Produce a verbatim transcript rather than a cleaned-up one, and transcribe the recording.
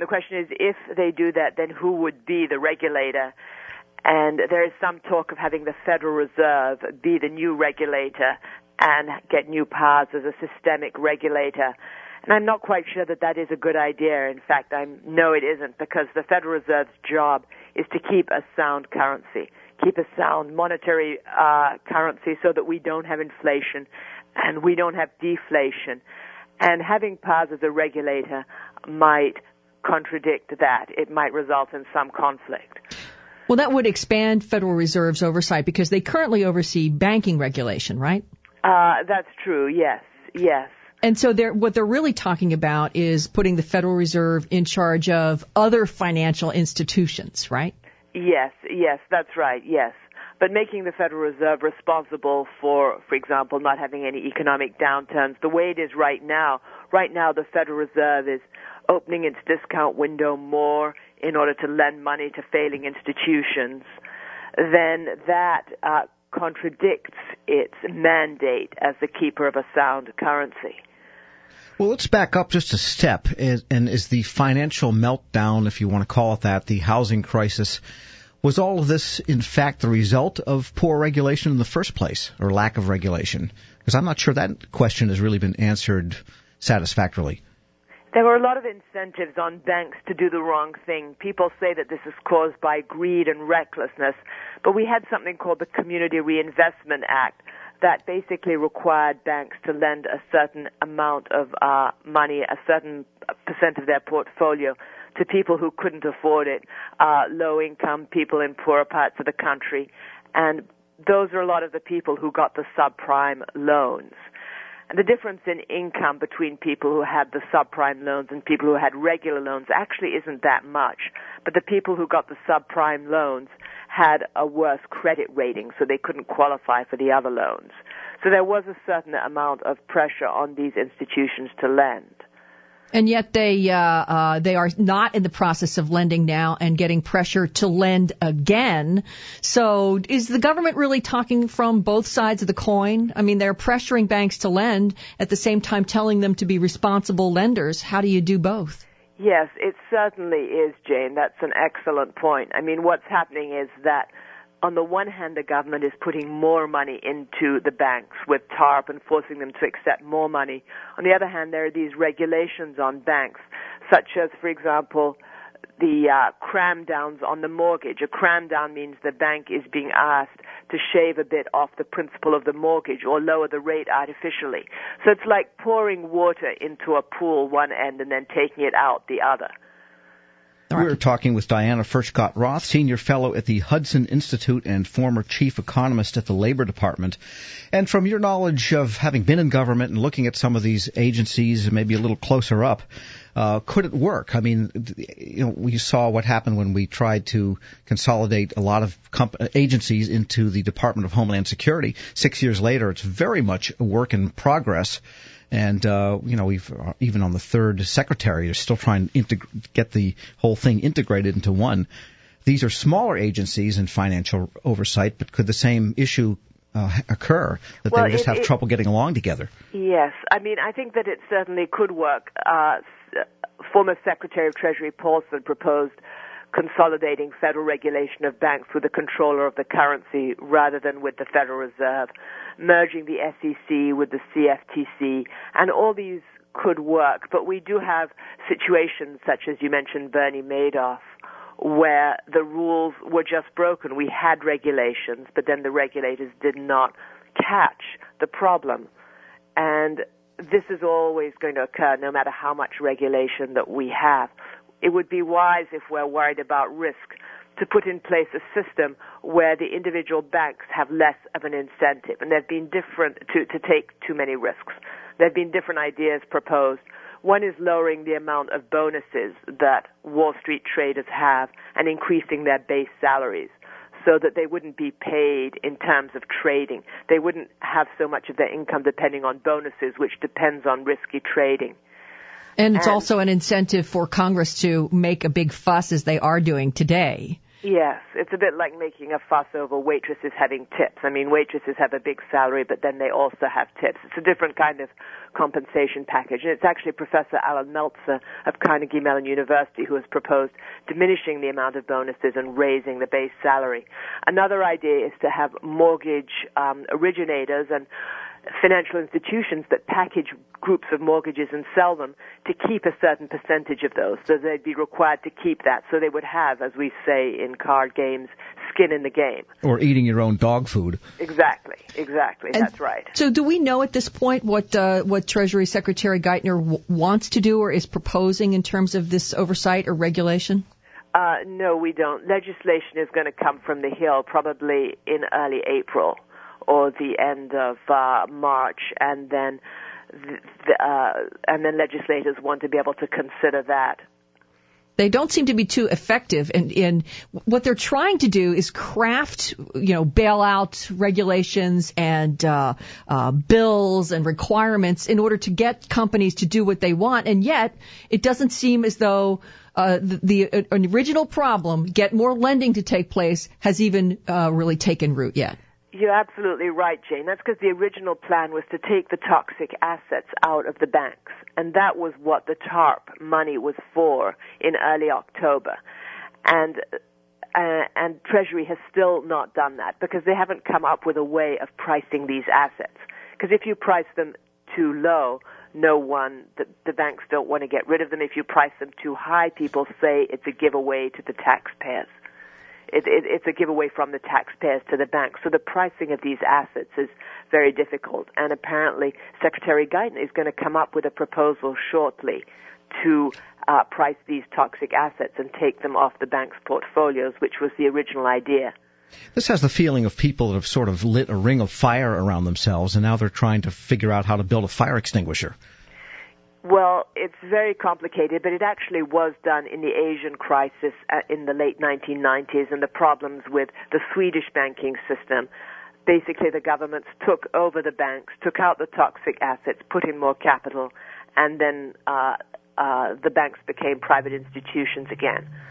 The question is, if they do that, then who would be the regulator? And there is some talk of having the Federal Reserve be the new regulator and get new powers as a systemic regulator. And I'm not quite sure that that is a good idea. In fact, I know it isn't, because the Federal Reserve's job is to keep a sound currency, keep a sound monetary uh, currency so that we don't have inflation and we don't have deflation. And having powers as a regulator might contradict that. It might result in some conflict. Well, that would expand Federal Reserve's oversight because they currently oversee banking regulation, right? Uh, that's true, yes, yes. And so they're, what they're really talking about is putting the Federal Reserve in charge of other financial institutions, right? Yes, yes, that's right, yes. But making the Federal Reserve responsible for, for example, not having any economic downturns, the way it is right now, right now the Federal Reserve is opening its discount window more in order to lend money to failing institutions, then that uh, contradicts its mandate as the keeper of a sound currency. Well, let's back up just a step. And is the financial meltdown, if you want to call it that, the housing crisis, was all of this, in fact, the result of poor regulation in the first place, or lack of regulation? Because I'm not sure that question has really been answered satisfactorily. There were a lot of incentives on banks to do the wrong thing. People say that this is caused by greed and recklessness, but we had something called the Community Reinvestment Act that basically required banks to lend a certain amount of uh, money, a certain percent of their portfolio, to people who couldn't afford it, uh, low-income people in poorer parts of the country. And those are a lot of the people who got the subprime loans. And the difference in income between people who had the subprime loans and people who had regular loans actually isn't that much. But the people who got the subprime loans had a worse credit rating, so they couldn't qualify for the other loans. So there was a certain amount of pressure on these institutions to lend. And yet they uh, uh, they are not in the process of lending now and getting pressure to lend again. So is the government really talking from both sides of the coin? I mean, they're pressuring banks to lend at the same time telling them to be responsible lenders. How do you do both? Yes, it certainly is, Jane. That's an excellent point. I mean, what's happening is that on the one hand, the government is putting more money into the banks with TARP and forcing them to accept more money. On the other hand, there are these regulations on banks, such as, for example, the uh, cram downs on the mortgage. A cram down means the bank is being asked to shave a bit off the principal of the mortgage or lower the rate artificially. So it's like pouring water into a pool one end and then taking it out the other. We're talking with Diana Furchtgott-Roth, Senior Fellow at the Hudson Institute and former Chief Economist at the Labor Department. And from your knowledge of having been in government and looking at some of these agencies maybe a little closer up, uh, could it work? I mean, you know, we saw what happened when we tried to consolidate a lot of comp- agencies into the Department of Homeland Security. Six years later, it's very much a work in progress. And, uh, you know, we've, uh, even on the third secretary, they're still trying to integ- get the whole thing integrated into one. These are smaller agencies in financial oversight, but could the same issue uh, occur, that well, they would just it, have it, trouble getting along together? Yes. I mean, I think that it certainly could work. Uh, former Secretary of Treasury Paulson proposed consolidating federal regulation of banks with the controller of the currency rather than with the Federal Reserve, merging the S E C with the C F T C, and all these could work. But we do have situations such as you mentioned Bernie Madoff, where the rules were just broken. We had regulations, but then the regulators did not catch the problem. And this is always going to occur no matter how much regulation that we have. It would be wise, if we're worried about risk, to put in place a system where the individual banks have less of an incentive. And there have been different, to, to take too many risks. There have been different ideas proposed. One is lowering the amount of bonuses that Wall Street traders have and increasing their base salaries so that they wouldn't be paid in terms of trading. They wouldn't have so much of their income depending on bonuses, which depends on risky trading. And it's and, also an incentive for Congress to make a big fuss, as they are doing today, Yes, it's a bit like making a fuss over waitresses having tips. I mean, waitresses have a big salary, but then they also have tips. It's a different kind of compensation package. And it's actually Professor Alan Meltzer of Carnegie Mellon University who has proposed diminishing the amount of bonuses and raising the base salary. Another idea is to have mortgage um, originators and financial institutions that package groups of mortgages and sell them to keep a certain percentage of those. So they'd be required to keep that. So they would have, as we say in card games, skin in the game. Or eating your own dog food. Exactly, exactly. And that's right. So do we know at this point what uh, what Treasury Secretary Geithner w- wants to do or is proposing in terms of this oversight or regulation? Uh, no, we don't. Legislation is going to come from the Hill probably in early April or the end of uh, March, and then the, the, uh, and then legislators want to be able to consider that. They don't seem to be too effective in, in what they're trying to do is craft, you know, bailout regulations and uh, uh, bills and requirements in order to get companies to do what they want, and yet it doesn't seem as though uh, the, the uh, original problem, get more lending to take place, has even uh, really taken root yet. You're absolutely right, Jane. That's because the original plan was to take the toxic assets out of the banks, and that was what the TARP money was for in early October. And uh, and Treasury has still not done that because they haven't come up with a way of pricing these assets. Because if you price them too low, no one, the, the banks don't want to get rid of them. If you price them too high, people say it's a giveaway to the taxpayers. It, it, it's a giveaway from the taxpayers to the banks. So the pricing of these assets is very difficult. And apparently Secretary Geithner is going to come up with a proposal shortly to uh, price these toxic assets and take them off the bank's portfolios, which was the original idea. This has the feeling of people that have sort of lit a ring of fire around themselves, and now they're trying to figure out how to build a fire extinguisher. Well, it's very complicated, but it actually was done in the Asian crisis in the late nineteen nineties and the problems with the Swedish banking system. Basically, the governments took over the banks, took out the toxic assets, put in more capital, and then uh, uh, the banks became private institutions again.